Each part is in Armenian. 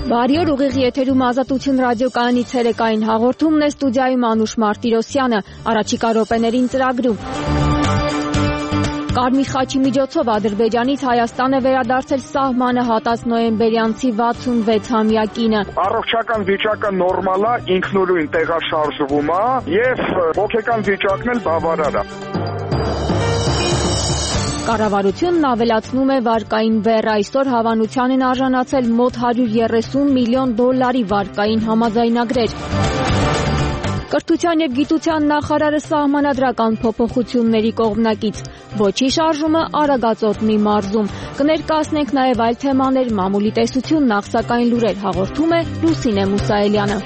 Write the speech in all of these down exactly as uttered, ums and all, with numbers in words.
Բարի օր, ուղիղ եթերում Ազատություն ռադիոկայանի ցերեկային հաղորդումն է, ստուդիայում Անուշ Մարտիրոսյանը, առաջիկա րոպեներին ծրագրում։ Կարմիր խաչի միջոցով Ադրբեջանից Հայաստան է վերադարձել սահմանը հատած նոյեմբերյանցի վաթսունվեցամյա կինը։ Առողջական վիճակը նորմալ է, ինքնուրույն տեղաշարժվում է եւ հոգեկան վիճակն էլ բավարար է։ Կառավարությունն ավելացնում է վարկային բեռ, այսօր հավանության են արժանացել մոտ հարյուր երեսուն միլիոն դոլարի վարկային համաձայնագրեր։ Կրթության եւ գիտության նախարարը սահմանադրական փոփոխությունների կողմնակից, ոչի շարժումը Արագածոտնի մարզում։ Կներկայացնենք նաեւ այլ թեմաներ, մամուլի տեսություն, նախ սակայն լուրեր հաղորդում է Լուսինե Մուսայելյանը։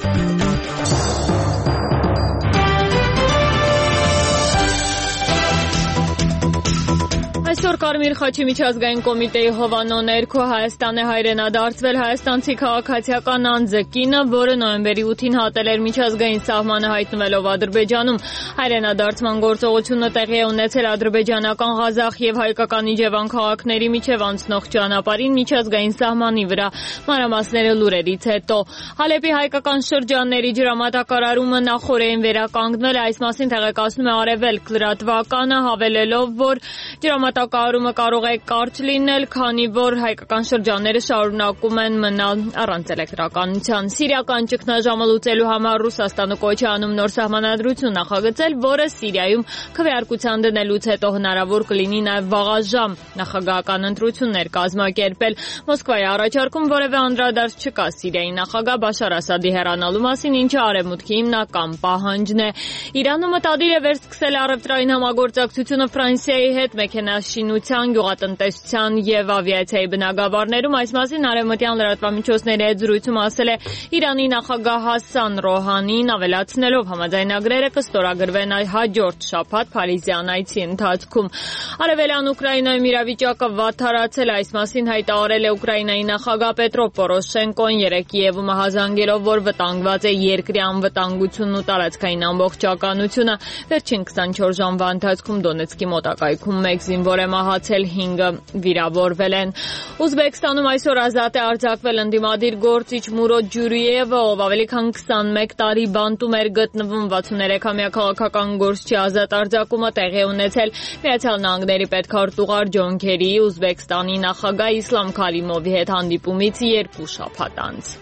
Այսօր Կարմիր խաչի միջազգային կոմիտեի հովանո ներքո Հայաստան է հայրենադարձվել հայաստանցի քաղաքացիական անձը կինը, որը նոյեմբերի ութին հատել էր միջազգային սահմանը հայտնվելով Ադրբեջանում։ Հայրենադարձման գործողությունը տեղի է ունեցել ադրբեջանական Ղազախ եւ հայկական Իջևան քաղաքների միջև անցնող ճանապարհին միջազգային սահմանի վրա։ Մանրամասները լուրերից հետո։ Հալեպի հայկական շրջանների ջրամատակարարումը նախօրեին վերականգնել է, այս մասին տեղեկացնում է Արևելք լրատվականը, հավելելով, որ ջրամատակարարումը կարող է կարճ լինել, քանի որ հայկական շրջանները շարունակում են մնալ առանց էլեկտրականության։ Սիրիական ճգնաժամը լուծելու համար Ռուսաստանը կոչ է անում նոր սահմանադրություն նախագծել, որը Սիրիայում քվեարկության դնելուց հետո հնարավոր կլինի նաև վաղաժամ նախագահական ընտրություններ կազմակերպել։ Մոսկվայի առաջարկում որևէ անդրադարձ չկա Սիրիայի նախագահ Բաշար Ասադի հեռանալու մասին, ինչը արևմուտքի հիմնական պահանջն է։ Իրանը մտադիր է վերսկսել առևտրային համագործակցությունը Ֆրանսիայի հետ մեքենաշինության, գյուղատնտեսության եւ ավիացիայի բնագավառներում։ Այս մասին արևմտյան լրատվամիջոցների հետ զրույցում ասել է Իրանի նախագահ Հասան Ռոհանին, ավելացնելով համաձայնագրերը կստորագրվեն հաջորդ շաբաթ Փարիզյան այցի ընթացքում։ Արևելյան Ուկրաինայում իրավիճակը վատթարացել, այս մասին հայտարարել է Ուկրաինայի նախագահ Պետրո Պորոշենկոն երեկ Կիևում հազանգելով, որ վտանգված է երկրի անվտանգությունն ու տարածքային ամբողջականությունը։ Վերջին քսանչորս ժամվա ընթացքում Դոնեցկի մոտակայքում մեկ զինվոր է մահացել, հինգը վիրավորվել են։ Ուզբեկստանում այսօր ազատ է արձակվել ընդդիմադիր գործիչ Մուրոդ Ջուրիևը, ով ավելի քան քսանմեկ տարի բանտում էր գտնվում։ վաթսուններեքամյա քաղաքական գործչի ազատ արձակումը տեղի ունեցել Միացյալ Նահանգների պետքարտուղար Ջոն Քերիի Ուզբեկստանի նախագահ Իսլամ Քարիմովի հետ հանդիպումից երկու շաբաթ անց։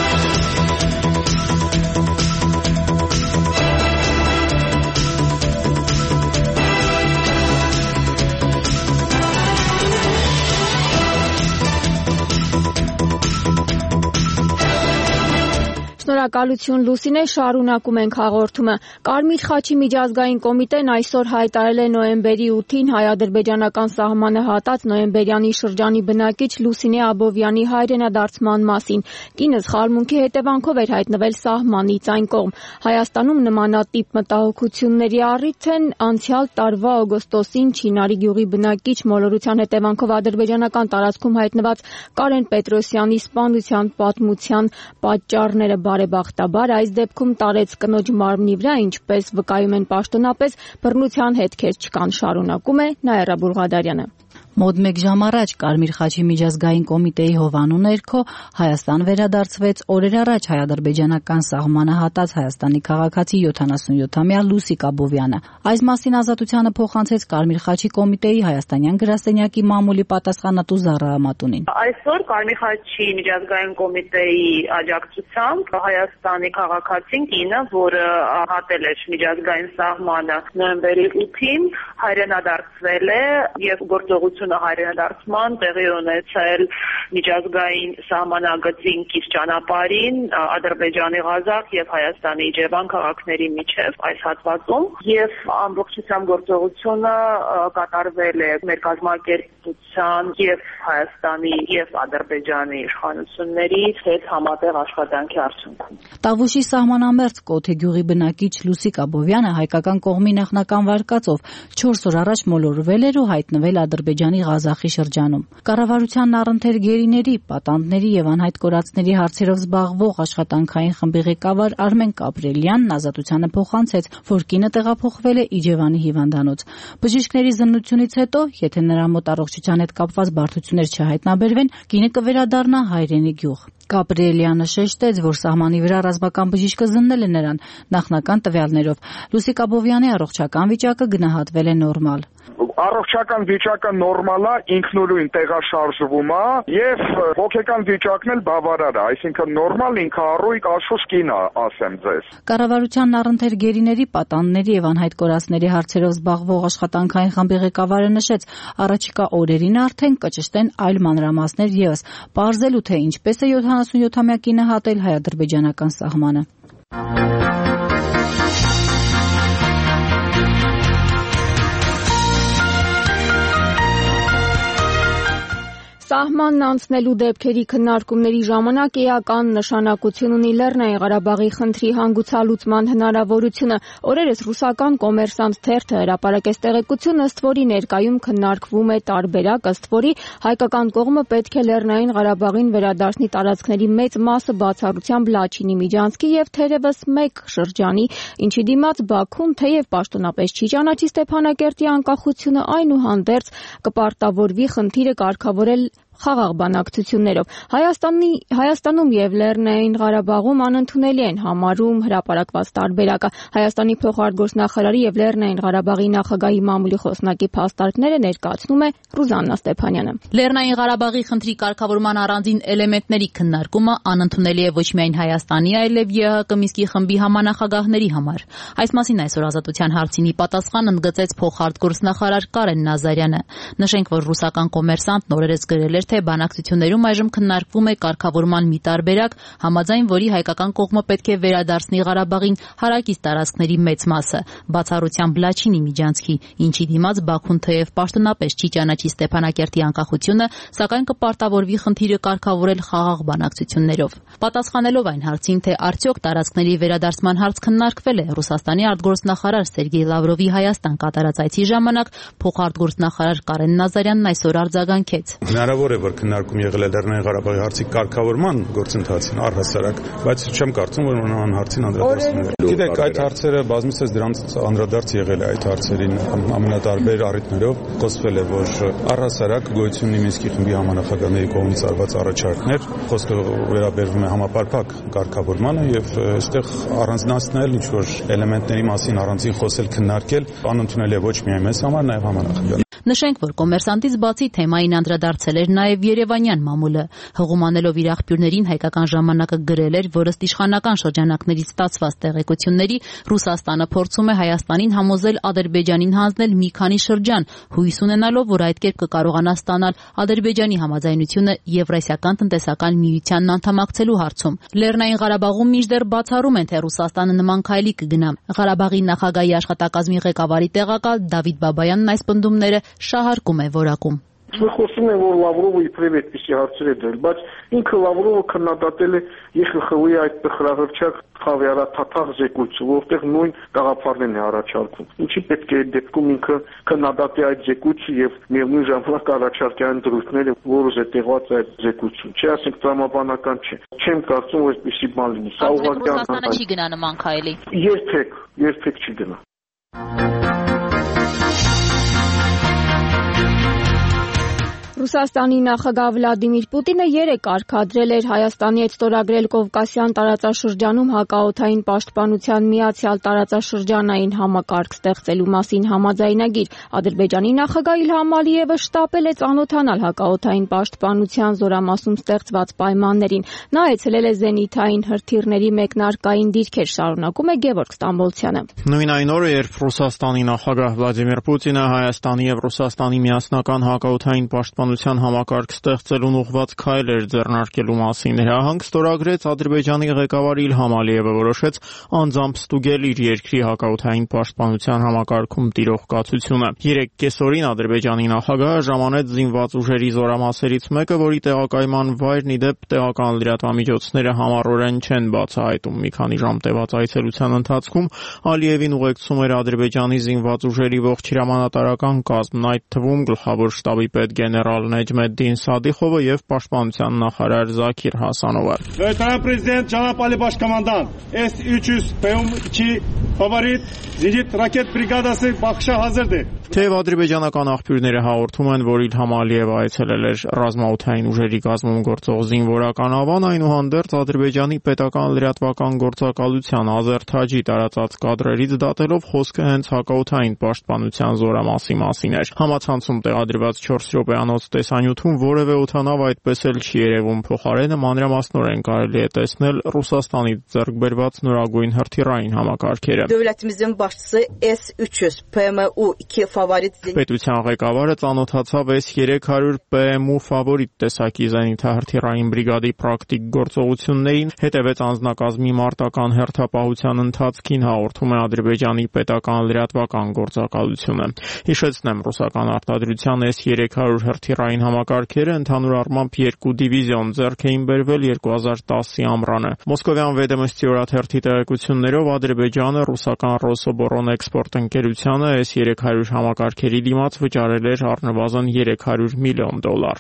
Շնորհակալություն Լուսինե, շարունակում ենք հաղորդումը։ Կարմիր խաչի միջազգային կոմիտեն այսօր հայտարարել է նոյեմբերի ութին հայ-ադրբեջանական սահմանը հատած նոյեմբերյանի շրջանի բնակիչ Լուսինե Աբովյանի հայրենադարձման մասին։ Կինը սխալմունքի հետևանքով էր հայտնվել սահմանից այն կողմ։ Հայաստանում նմանատիպ մտահոգությունների առիթ են անցյալ տարվա օգոստոսին Չինարի գյուղի բնակիչ մոլորության հետևանքով ադրբեջանական տարածքում հայտնված Կարեն Պետրոսյանի սպանության պատմության պատճառները։ Բարեբախտաբար այս դեպքում տարեց կնոջ մարմնի վրա, ինչպես վկայում են պաշտոնապես, բռնության հետքեր չկան, շարունակում է Նաիրա Բուրղադարյանը։ Մոտ մեկ ժամ առաջ Կարմիր խաչի միջազգային կոմիտեի հովանու ներքո Հայաստան վերադարձվեց օրեր առաջ հայ-ադրբեջանական սահմանը հատած Հայաստանի քաղաքացի յոթանասունյոթամյա Լուսիկ Աբովյանը։ Այս մասին Ազատությանը փոխանցեց Կարմիր խաչի կոմիտեի հայաստանյան գրասենյակի մամուլի պատասխանատու Զառա Ամատունին։ Այսօր Կարմիր խաչի միջազգային կոմիտեի աջակցությամբ Հայաստանի քաղաքացին կինը, որը հատել էր միջազգային սահմանը նոյեմբերի ութին, հայրենադարձվել է եւ գործողությունը հայրենադարձման տեղի ունեցել միջազգային սահմանագծին կից ճանապարհին Ադրբեջանի Ղազախ եւ Հայաստանի Իջևան քաղաքների միջև այս հատվածում եւ ամբողջությամբ գործողությունը կատարվել է մեր կազմակերպության եւ Հայաստանի եւ Ադրբեջանի իշխանությունների հետ համատեղ աշխատանքի արդյունքում։ Տավուշի սահմանամերձ Կոթե գյուղի բնակիչ Լուսիկ Աբովյանը հայկական կողմի նախնական վարկածով չորս օր առաջ մոլորվել էր ու հայտնվել Ադրբեջանի Լիբանանի Ղազախի շրջանում։ Կառավարության առընթեր գերիների, պատանդների եւ անհայտ կորածների հարցերով զբաղվող աշխատանքային խմբի ղեկավար Արմեն Կապրելյանն ազատությանը փոխանցեց, որ կինը տեղափոխվել է Իջևանի հիվանդանոց։ Բժիշկների զննությունից հետո, եթե նրա մոտ առողջության հետ կապված բարդություններ չհայտնաբերվեն, կինը կվերադառնա հայրենի գյուղ։ Կապրելյանը շեշտեց, որ սահմանի վրա ռազմական բժիշկը զննել է նրան նախնական տվյալներով։ Լուսիկ Աբովյանի առողջական վիճակը գնահատվել է նորմալ։ Առողջական վիճակը նորմալ է, ինքնուրույն տեղաշարժվում է եւ հոգեկան վիճակն էլ բավարար է, այսինքն նորմալ ինքը առույգ աշխուժ կին է, ասեմ ձեզ։ Կառավարության առընթեր գերիների, պատանդների եւ անհայտ կորածների հարցերով զբաղվող աշխատանքային խմբի ղեկավարը նշեց, առաջիկա օրերին արդեն կճշտեն այլ մանրամասներ եւս, պարզելու թե ինչպես է յոթանասունյոթամյա կինը հատել հայ-ադրբեջանական սահմանը։ Սահմանն անցնելու դեպքերի քննարկումների ժամանակ էական նշանակություն ունի Լեռնային Ղարաբաղի խնդրի հանգուցալուծման հնարավորությունը։ Օրերս ռուսական կոմերսանտ թերթը հրապարակեց տեղեկություն, ըստ որի ներկայում քննարկվում է տարբերակ, ըստ որի հայկական կողմը պետք է Լեռնային Ղարաբաղին վերադարձնի տարածքների մեծ մասը բացառությամբ Լաչինի միջանցքի եւ թերևս մեկ շրջանի, ինչի դիմաց Բաքուն թեև պաշտոնապես չի ճանաչի Ստեփանակերտի անկախությունը, այնուհանդերձ կպարտավորվի խնդիրը կարգավորել խաղաղ բանակցություններով։ Հայաստանի Հայաստանում եւ Լեռնային Ղարաբաղում անընդունելի են համարում հրապարակված տարբերակը։ Հայաստանի փոխարտգործնախարարի եւ Լեռնային Ղարաբաղի նախագահի մամուլի խոսնակի փաստարկները ներկայացնում է Ռուզաննա Ստեփանյանը։ Լեռնային Ղարաբաղի խնդրի կարգավորման առանձին էլեմենտների քննարկումը անընդունելի է ոչ միայն Հայաստանի, այլև ԵՀԿ Մինսկի խմբի համանախագահների համար։ Այս մասին այսօր Ազատության հարցինի պատասխան ընդգծեց փոխարտգործնախարար Կարեն Նազարյանը։ Նշենք, որ ռուսական կոմերսանտն օրերս գրել էր, թե բանակցություններում այժմ քննարկվում է կարգավորման մի տարբերակ, համաձայն որի հայկական կողմը պետք է վերադարձնի Ղարաբաղին հարակից տարածքների մեծ մասը, բացառությամբ Լաչինի միջանցքի, ինչի դիմաց Բաքուն թեև պաշտոնապես չի ճանաչի Ստեփանակերտի անկախությունը, սակայն կպարտավորվի խնդիրը կարգավորել խաղաղ բանակցություններով։ Պատասխանելով այն հարցին, թե արդյոք տարածքների վերադարձման հարց քննարկվել է, Ռուսաստանի արտգործնախարար Սերգեյ Լավրովի Հայաստան կատարած այցի ժամանակ փոխարտգործնախարար Կարեն Նազարյանն այսօր արձագանքեց։ Հնարավոր է, որ քննարկում եղել է Լեռնային Ղարաբաղի հարցի կարգավորման գործընթացին առհասարակ, բայց չեմ կարծում, որ նման հարցին անդրադառնալու է։ Գիտեք, այդ հարցերը բազմիցս դրանց անդրադարձ եղել է այդ հարցերին ամենատարբեր առիթներով, խոսվել է, որ առհասարակ գոյություն ունի Մինսկի խմբի համանախագահների կողմից արված առաջարկներ, խոսքը վերաբերվում է համապարփակ կարգավորմանը եւ այստեղ առանձնացնել ինչ-որ էլեմենտների մասին առանձին խոսել, քննարկել անընդունելի է ոչ միայն մեզ համար, նաեւ համանախագահ։ Նշենք, որ կոմերսանտից բացի թեմային անդրադարձել էր նաև Երևանյան մամուլը։ Հղումանելով իր աղբյուրներին հայկական ժամանակը գրել էր, որ ըստ իշխանական շրջանակներից ստացված տեղեկությունների Ռուսաստանը փորձում է Հայաստանին համոզել Ադրբեջանին հանձնել մի քանի շրջան, հույս ունենալով, որ այդ կերպ կկարողանա ստանալ Ադրբեջանի համաձայնությունը Եվրասիական տնտեսական միությանն անդամակցելու հարցում։ Լեռնային Ղարաբաղում մինչդեռ բացառում են, թե Ռուսաստանը նման քայլի կգնա։ Ղարաբաղի նախագահի աշխատակազմի ղեկավարի տեղակալ Դավիթ Բաբայանն այս պնդումները շահարկում է որակում։ Մենք խոսում ենք, որ Լավրովը իբրև այդպիսի հարցեր է դրել, բայց ինքը Լավրովը քննադատել է ԵԽԽՎ-ի այդ տխրահռչակ խավիարաթաթախ զեկույցը, որտեղ նույն գաղափարներն է առաջարկում։ Ինչի պետք է այդ դեպքում ինքը քննադատի այդ զեկույցը եւ միևնույն ժամանակ առաջարկի այն դրույթները, որը զետեղված է այդ զեկույցում։ Չէ, ասենք տրամաբանական չէ։ Չեմ կարծում, որ այդպիսի բան լինի։ Սա ուղղակի Ռուսաստանը չի գնա նման քայլի։ Երբեք, երբեք չի գնա։ Ռուսաստանի նախագահ Վլադիմիր Պուտինը երեկ արգադրել էր Հայաստանի հետ ստորագրել Կովկասյան տարածաշրջանում հակաօդային պաշտպանության միացյալ տարածաշրջանային համակարգ ստեղծելու մասին համաձայնագիր։ Ադրբեջանի նախագահ Իլհամ Ալիևը շտապել է ծանոթանալ հակաօդային պաշտպանության զորամասում ստեղծված պայմաններին։ Նա այցելել է զենիթային հրթիռների մեկնարկային դիրքեր, շարունակում է Գևորգ Ստամբոլցյանը։ Նույն այն օրը, երբ Ռուսաստանի նախագահ Վլադիմիր Պուտինը Հայաստանի եւ Ռուսաստանի միասնական հակաօդային պաշտպանության պաշտպանության համակարգ ստեղծելուն ուղղված քայլեր ձեռնարկելու մասին հրահանգ ստորագրեց Ադրբեջանի ղեկավար Իլհամ Ալիևը, որոշեց անձամբ ստուգել իր երկրի հակաօդային պաշտպանության համակարգում տիրող կացությունը։ Երեկ կեսօրին Ադրբեջանի նախագահը ժամանեց զինված ուժերի զորամասերից մեկը, որի տեղակայման վայրն ի դեպ տեղական լրատվամիջոցները համառորեն չեն բացահայտում։ Մի քանի ժամ տևած այցելության ընթացքում Ալիևին ուղեկցում էր Ադրբեջանի զինված ուժերի ողջ հրամանատարական կազմն, այդ թվում գլխավոր շտաբի պետ գեներալ Նեջմեդդին Սադիխովը եւ պաշտպանության նախարար Զաքիր Հասանովը։ Վերջնական պրեզիդենտ Ջանապ Ալի Բաշկոմանdan S üç yüz P iki favorit Zilip raket brigadası bakışa hazırdır. Թեև ադրբեջանական աղբյուրները հաղորդում են, որ Իլհամ Ալիևը այցելել էր ռազմաօդային ուժերի կազմում գործող զինվորական ավան, այնուհանդերձ Ադրբեջանի պետական լրատվական գործակալության Ազերթաջի տարածած կադրերից դատելով խոսքը հենց հակաօդային պաշտպանության զորամասի մասին էր։ Համացանցում տեղադրված չորս րոպեանոց տեսանյութում որևէ օդանավ այդպես էլ չի երևում, փոխարենը մանրամասնորեն կարելի է տեսնել Ռուսաստանից ձեռք բերված նորագույն հրթիռային համակարգերը։ Devletimizin başçısı S üç yüz P M U iki favorit Պետության ղեկավարը ծանոթացավ S երեք հարյուր P M U ֆավորիտ տեսակի զենիթահրթիռային բրիգադի պրակտիկ գործողություններին, հետևեց անձնակազմի մարտական հերթապահության ընթացքին, հաղորդում է Ադրբեջանի պետական լրատվական գործակալությունը։ Հիշեցնեմ, ռուսական արտադրության S երեք հարյուր հրթիռային համակարգերը ընդհանուր առմամբ երկու դիվիզիոն ձեռք էին բերվել երկու հազար տասի ամռանը։ Մոսկովյան Վեդոմստի օրաթերթի տեղեկություններով Ադրբեջանը ռուսական Ռոսոբորոն էքսպորտ ընկերությանը S երեք հարյուր համակարգերի դիմաց վճարել էր առնվազն երեք հարյուր միլիոն դոլար։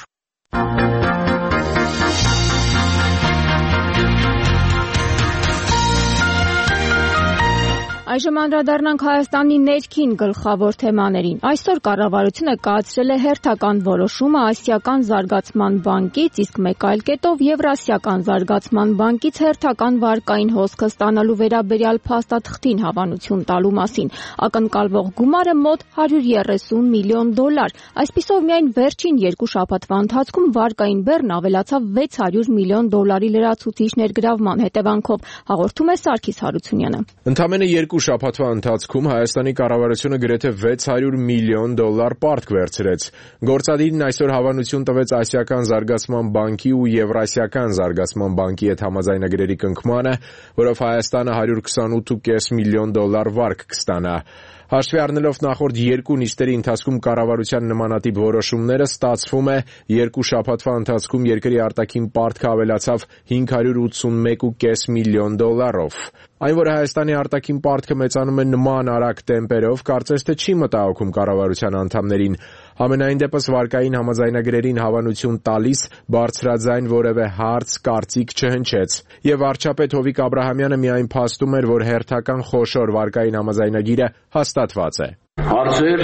Այժմ անդրադառնանք Հայաստանի ներքին գլխավոր թեմաներին։ Այսօր կառավարությունը կայացրել է հերթական որոշումը Ասիական զարգացման բանկից, իսկ մեկ այլ կետով Եվրասիական զարգացման բանկից հերթական վարկային հոսքը ստանալու վերաբերյալ փաստաթղթին հավանություն տալու մասին։ Ակնկալվող գումարը մոտ հարյուր երեսուն միլիոն դոլար։ Այսպիսով միայն վերջին երկու շաբաթվա ընթացքում վարկային բեռն ավելացավ վեց հարյուր միլիոն դոլարի լրացուցիչ ներգրավման հետևանքով, հաղորդում է Սարգիս Հարությունյանը։ Ընդամենը երկու շաբաթվա ընթացքում Հայաստանի կառավարությունը գրեթե վեց հարյուր միլիոն դոլար պարտք վերցրեց։ Գործադիրն այսօր հավանություն տվեց Ասիական զարգացման բանկի ու Եվրասիական զարգացման բանկի հետ համաձայնագրերի կնքմանը, որով Հայաստանը հարյուր քսանութ կόμμα պենս միլիոն դոլար վարկ կստանա։ Հաշվի առնելով նախորդ երկու նիստերի ընթացքում կառավարության նմանատիպ որոշումները, ստացվում է երկու շաբաթվա ընթացքում երկրի արտաքին պարտքը ավելացավ հինգ հարյուր ութսունմեկ կόμμα պենս միլիոն դոլարով։ Այն, որ Հայաստանի արտաքին պարտքը մեծանում է նման արագ տեմպերով, կարծես թե չի մտահոգում կառավարության անդամներին։ Համենայն դեպս վարկային համաձայնագրերին հավանություն տալիս բարձրաձայն որևէ հարց, կարծիք չհնչեց։ Եվ վարչապետ Հովիկ Աբրահամյանը միայն փաստում էր, որ հերթական խոշոր վարկային համաձայնագիրը հաստատված է։ Հարցեր,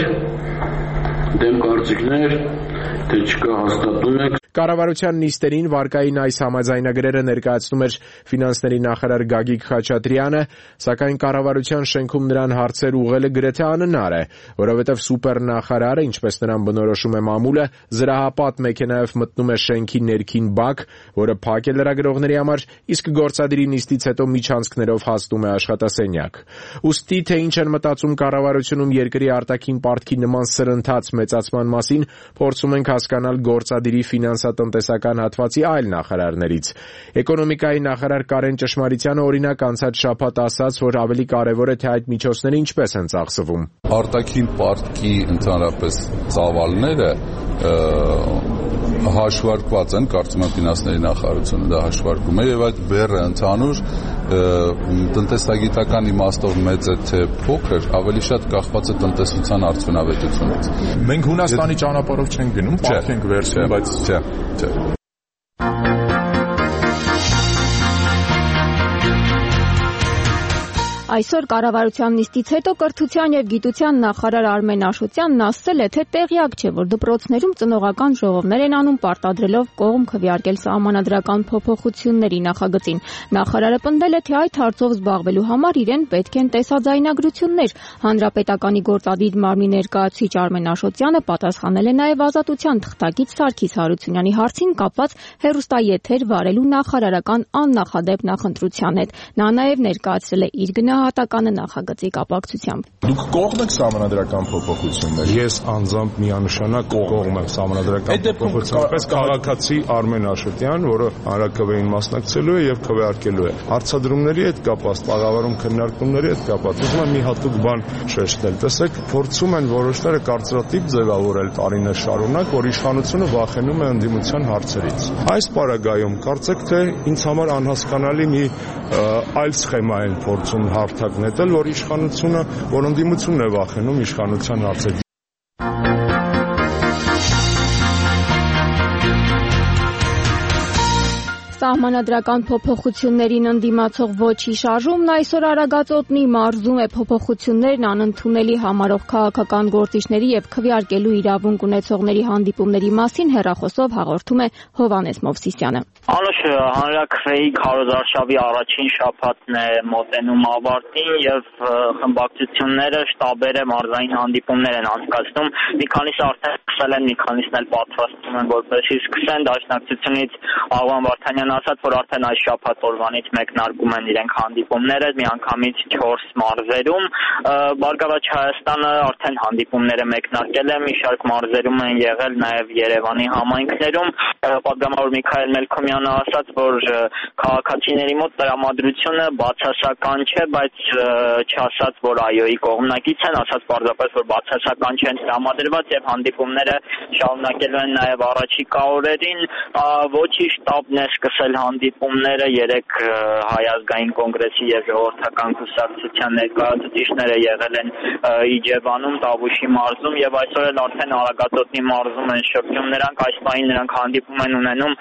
դեմ կարծիքներ, թե չկա հաստատում եք։ Կառավարության նիստերին վարկային այս համաձայնագրերը ներկայացնում էր ֆինանսների նախարար Գագիկ Խաչատրյանը, սակայն կառավարության շենքում նրան հարցեր ուղղելը գրեթե անհնար է, որովհետև սուպերնախարարը, ինչպես նրան բնորոշում է մամուլը, զրահապատ մեքենայով մտնում է շենքի ներքին բակ, որը փակ է լրագրողների համար, իսկ գործադիրի նիստից հետո միջանցքներով հասնում է աշխատասենյակ։ Ուստի թե ինչ են մտածում կառավարությունում երկրի արտաքին պարտքի նման սրընթաց մեծացման մասին, փորձում ենք հասկանալ գործադիրի ֆինանսատնտեսական հատվածի այլ նախարարներից։ Էկոնոմիկայի նախարար Կարեն Ճշմարիտյանը օրինակ անցած շաբաթ ասաց, որ ավելի կարևոր է, թե այդ միջոցները ինչպես են ծախսվում։ Արտաքին պարտքի ընդհանրապես ծավալները հաշվարկված են, կարծում եմ ֆինանսների նախարարությունը դա հաշվարկում է, եւ այդ բեռը ընդհանուր տնտեսագիտական իմաստով մեծ է թե փոքր, ավելի շատ կախված է տնտեսության արդյունավետությունից։ Մենք Հունաստանի ճանապարհով չենք գնում, պարտք ենք վերցնում, բայց չէ, չէ։ Այսօր կառավարության նիստից հետո կրթության եւ գիտության նախարար Արմեն Աշոտյանն ասել է, թե տեղյակ չէ, որ դպրոցներում ծնողական ժողովներ են անում պարտադրելով կողմ քվեարկել սահմանադրական փոփոխությունների նախագծին։ Նախարարը պնդել է, թե այդ հարցով զբաղվելու համար իրեն պետք են տեսաձայնագրություններ։ Հանրապետականի գործադիր մարմնի ներկայացուցիչ Արմեն Աշոտյանը պատասխանել է նաեւ Ազատության թղթակից Սարգիս Հարությունյանի հարցին կապված հեռուստաեթեր վարելու նախարարական աննախադեպ նախընտրության հետ։ Նա նաեւ ներկայացրել է իր գնահատականը գնահատականը նախագծի կապակցությամբ։ Դուք կողմ եք սահմանադրական փոփոխություններ։ Ես անձամբ միանշանակ կողմ եմ սահմանադրական փոփոխությունների, պես քաղաքացի Արմեն Աշոտյան, որը հանրաքվեին մասնակցելու է եւ քվեարկելու է։ Հարցադրումների հետ կապված, տաղավարում քննարկումների հետ կապված, ուզում եմ մի հատուկ բան շեշտել։ Տեսեք, փորձում են որոշները կարծրատիպ ձևավորել տարիներ շարունակ, որ իշխանությունը վախենում է ընդդիմության հարցերից։ Այս պարագայում կարծեք թե ինձ համար անհասկանալի մի այլ սխեմա են փորձում հարթակ նետել, որ իշխանությունը, որ ընդդիմությունն է վախենում իշխանության հարցերից։ Սահմանադրական փոփոխություններին ընդդիմացող ոչի շարժումն այսօր Արագածոտնի մարզում է փոփոխություններն անընդունելի համարող քաղաքական գործիչների եւ քվեարկելու իրավունք ունեցողների հանդիպումների մասին հեռախոսով հաղորդում է Հովհաննես Մովսիսյանը։ Անուշ հանրաքվեի քարոզարշավի առաջին շաբաթն է մոտենում ավարտին եւ խմբակցությունները շտաբերը մարզային հանդիպումներ են անցկացնում։ Մի քանիսը արդեն սկսել են, մի քանիսն էլ պատրաստվում են որպեսզի սկսեն։ Դաշնակցությունից Աղվան Վարդանյանը ասաց, որ արդեն այս շաբաթ օրվանից մեկնարկում են իրենք հանդիպումները միանգամից չորս մարզերում։ Բարգավաճ Հայաստանը արդեն հանդիպումները մեկնարկել է, մի շարք մարզերում են եղել նաեւ Երևանի համայնքներում։ Պատգամավոր Միքայել Մելքոմյանը ասաց, որ քաղաքացիների մոտ տրամադրությունը բացասական չէ, բայց չասաց, որ այոյի կողմնակից են, ասաց պարզապես, որ բացասական չեն տրամադրված եւ հանդիպումները շարունակելու են նաեւ առաջիկա օրերին։ Ոչի շտաբն է սկսել հանդիպումները, երեք Հայ ազգային կոնգրեսի եւ ժողովրդական կուսակցության ներկայացուցիչները եղել են Իջևանում, Տավուշի մարզում եւ այսօր էլ արդեն Արագածոտնի մարզում են շրջում նրանք, այս պահին նրանք հանդիպում են ունենում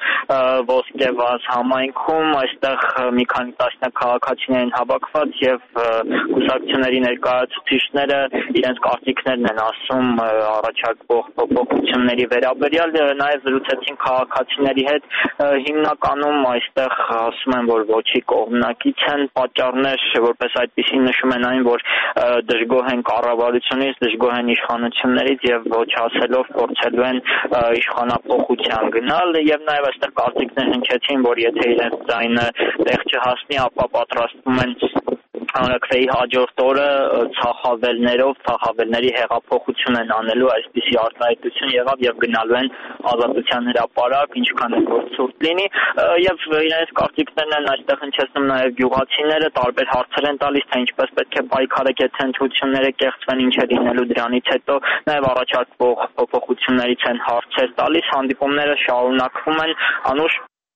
Ոսկեվազ համայնքում, այստեղ մի քանի տասնյակ քաղաքացիներ են հավաքված եւ կուսակցությունների ներկայացուցիչները իրենց կարծիքներն են ասում առաջարկվող փոփոխությունների վերաբերյալ, նաեւ զրուցեցին քաղաքացիների հետ, հիմնականում այստեղ ասում են, որ ոչի կողմնակից են, պատճառներ որպես այդպեսին նշում են այն, որ դժգոհ են կառավարությունից, դժգոհ են իշխանություններից եւ ոչ ասելով փորձելու են իշխանափոխության գնալ եւ նաեւ այստեղ կարծիքներ հնչեցին, որ եթե իրենց ձայնը տեղ չհասնի, ապա պատրաստվում են հանրաքվեի հաջորդ օրը ցախավելներով, ցախավելների հեղափոխություն են անելու, այսպիսի արտահայտություն եղավ եւ գնալու են ազատության հրապարակ, ինչքան էլ որ ցուրտ լինի եւ իրենց կարծիքներն են այստեղ հնչեցնում նաեւ գյուղացիները, տարբեր հարցեր են տալիս, թե ինչպես պետք է պայքարել, եթե ընդհանրությունները կեղծվեն, ինչ է լինելու դրանից հետո, նաեւ առաջարկվող փոփոխություններից են հարցեր տալիս, հանդիպումները շարունակվում են, Անուշ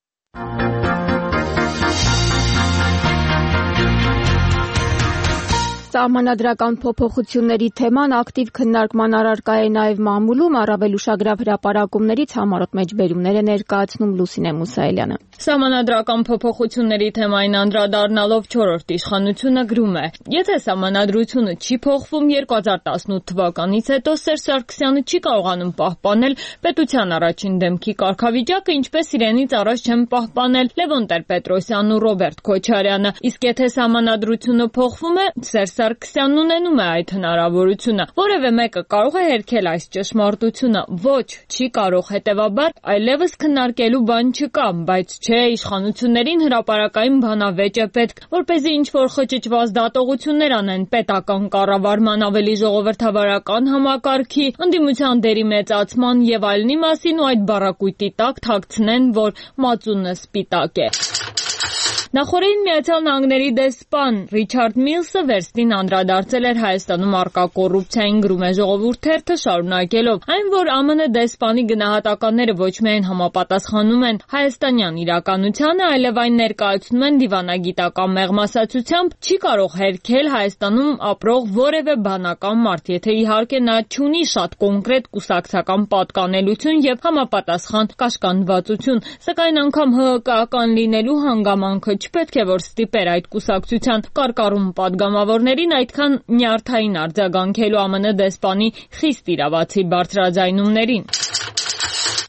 Սահմանադրական փոփոխությունների թեման ակտիվ քննարկման առարկա է նաև մամուլում, առավել ուշագրավ հրապարակումներից համառոտ մեջբերումներ է ներկայացնում Լուսինե Մուսայելյանը։ Սահմանադրական փոփոխությունների թեմային անդրադառնալով չորրորդ իշխանությունը գրում է. Եթե սահմանադրությունը չի փոխվում երկու հազար տասնութ թվականից հետո Սերժ Սարգսյանը չի կարողանում պահպանել պետության առաջին դեմքի կարգավիճակը, ինչպես իրենից առաջ չեն պահպանել Լևոն Տեր-Պետրոսյանն ու Ռոբերտ Քոչարյանը, իսկ եթե սահմանադրությունը փոխվում է, Սերժ Սարգսյանն ունենում է այդ հնարավորությունը։ Որևէ մեկը կարող է հերքել այս ճշմարտությունը։ Ոչ, չի կարող, հետևաբար այլևս քննարկելու բան չկա, բայց չէ, իշխանություններին հրապարակային բանավեճ է պետք, որպեսզի ինչ-որ խճճված դատողություններ անեն պետական կառավարման ավելի ժողովրդավարական համակարգի, ընդդիմության դերի մեծացման եւ այլնի մասին ու այդ բառակույտի տակ թաքցնեն, որ մածունը սպիտակ է։ Նախորդին Միացյալ Նահանգների դեսպան Ռիչարդ Միլսը վերստին անդրադարձել էր Հայաստանում առկա կոռուպցիային, գրում է Ժողովուրդ թերթը, շարունակելով. այն, որ ԱՄՆ դեսպանի գնահատականները ոչ միայն համապատասխանում են հայաստանյան իրականությանը, այլև այն ներկայացնում են դիվանագիտական մեղմասացությամբ, չի կարող հերքել Հայաստանում ապրող որևէ բանական մարդ, եթե իհարկե նա չունի շատ կոնկրետ կուսակցական պատկանելություն եւ համապատասխան կաշկանդվածություն, սակայն անգամ Հ Հ Կ-ական լինելու հանգամանքը չպետք է որ ստիպեր այդ կուսակցության կարկառուն պատգամավորներին այդքան նյարդային արձագանքելու ԱՄՆ դեսպանի խիստ իրավացի բարձրաձայնումներին։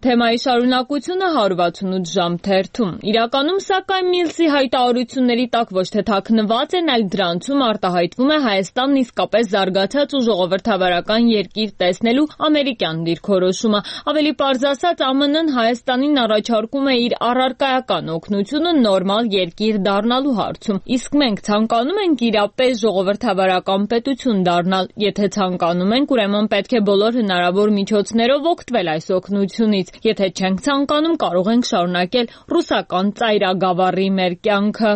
Թեմայի շարունակությունը հարյուր վաթսունութ ժամ թերթում։ Իրականում, սակայն, Միլսի հայտարարությունների տակ ոչ թե թաքնված են, այլ դրանցում արտահայտվում է Հայաստանն իսկապես զարգացած ու ժողովրդավարական երկիր տեսնելու ամերիկյան դիրքորոշումը։ Ավելի պարզ ասած, ԱՄՆ-ն Հայաստանին առաջարկում է իր առարկայական օգնությունը նորմալ երկիր դառնալու հարցում։ Իսկ մենք ցանկանում ենք իրապես ժողովրդավարական պետություն դառնալ։ Եթե ցանկանում ենք, ուրեմն պետք է բոլոր հնարավոր միջոցներով օգտվել այս օգնությունից։ Եթե չենք ցանկանում, կարող ենք շարունակել ռուսական ծայրագավառի մեր կյանքը։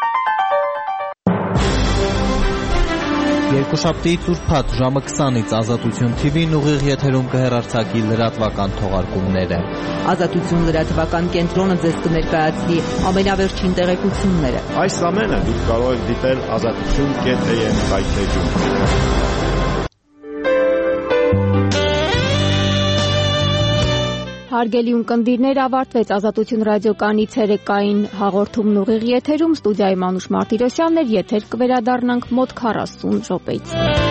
Երկուշաբթիից ուրբաթ ժամը քսանից Ազատություն թի վին ուղիղ եթերում կհեռարձակի լրատվական թողարկումները։ Ազատություն լրատվական կենտրոնը ձեզ կներկայացնի ամենավերջին տեղեկությունները։ Այս ամենը դուք կարող եք դիտել ազատություն կետ էյ էմ վայթեջում։ Հարգելի ունկնդիրներ, ավարտվեց Ազատություն ռադիոկայանի ցերեկային հաղորդումն ուղիղ եթերում, ստուդիայի Մանուշ Մարտիրոսյանն էր, եթեր կվերադառնանք մոտ քառասուն րոպեից։